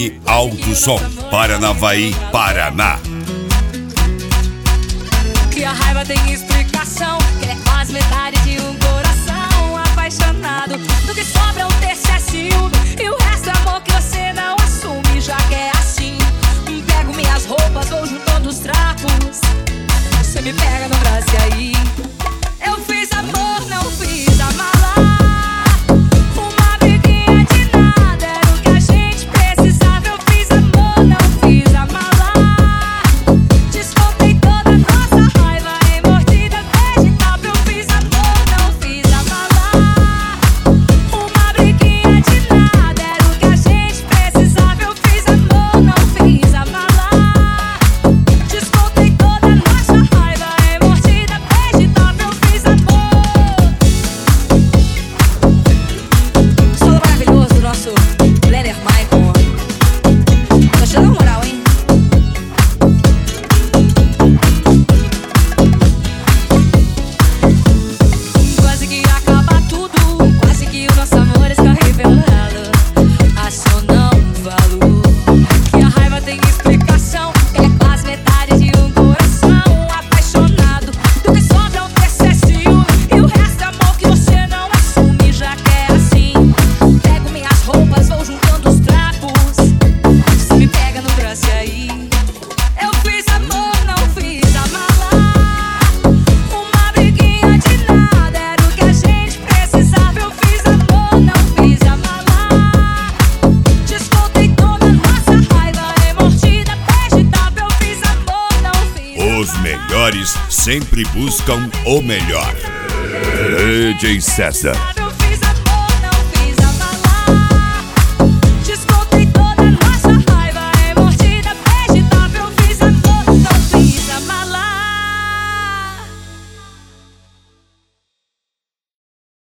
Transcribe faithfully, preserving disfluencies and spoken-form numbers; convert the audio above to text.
M Alto Som, Paranavaí, Paraná. Que a raiva tem explicação, que é quase metade de um coração apaixonado. Do que sobra um terço é ciúme e o resto é amor que você não assume. Já que é assim, pego minhas roupas, vou juntando os trapos. Você me pega no braço e aí eu fiz amor, não fiz a mala. Os melhores sempre buscam o melhor. D J César.